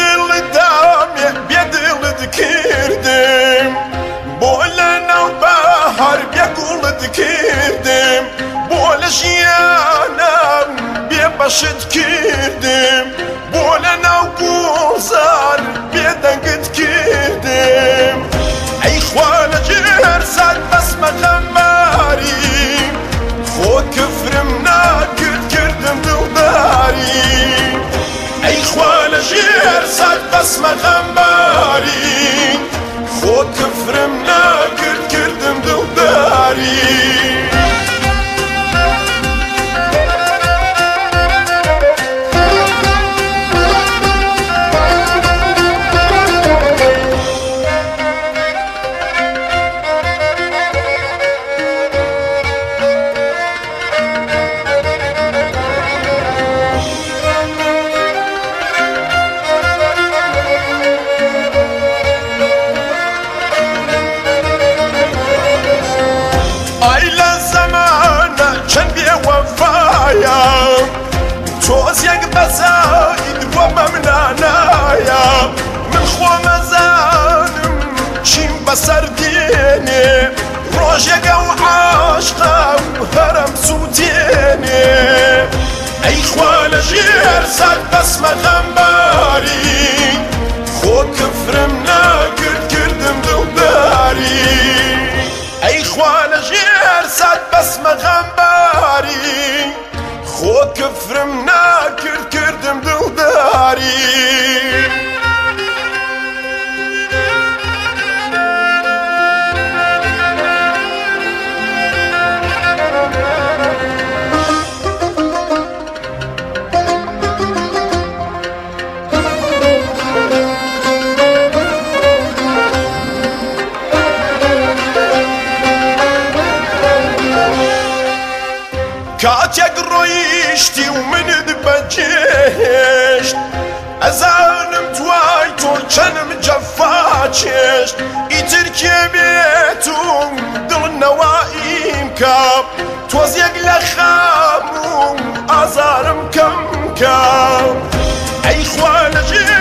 دل دامێ بێدڵت کردم بۆ لە ناو بەهار بێگوڵت کردم بۆ لە ژیانم بێبەشت کردم بۆ لە ناو گوڵزار بێدەنگت کردم ئەی خوا لە جێرسات بەسمە غەمباری خۆ کفرم ناکرد کردم دڵداری ئەی خوا لە ژێرسات بەسمە غەمباری خۆ کفرم ناکرد کردم دڵداری چەند بێوەفایە تۆزێک بەزاید بۆ مەمنانایە من خۆمەزانم چیم بەسەر دێنێ ڕۆژێکە و عاشقە و هەرم سووتێنێ ئەی خوا لە ژێرسات بەسمە غەمباری خۆ کفرم ناکرد کردم دڵداری ئەی خوا لە ژێرسات بەسمە غەمباری خۆ کفرم ناکرد کردم دڵداری کاتێک ڕۆیشتی و منت بەجێهێشت ئەزانم دوای تۆ چەنم جەفا چێشت ئیتر کێ بێت و دڵ نەوائیم کە تۆزێک لە خام و ئازارم کەم کە ئەی خوا لە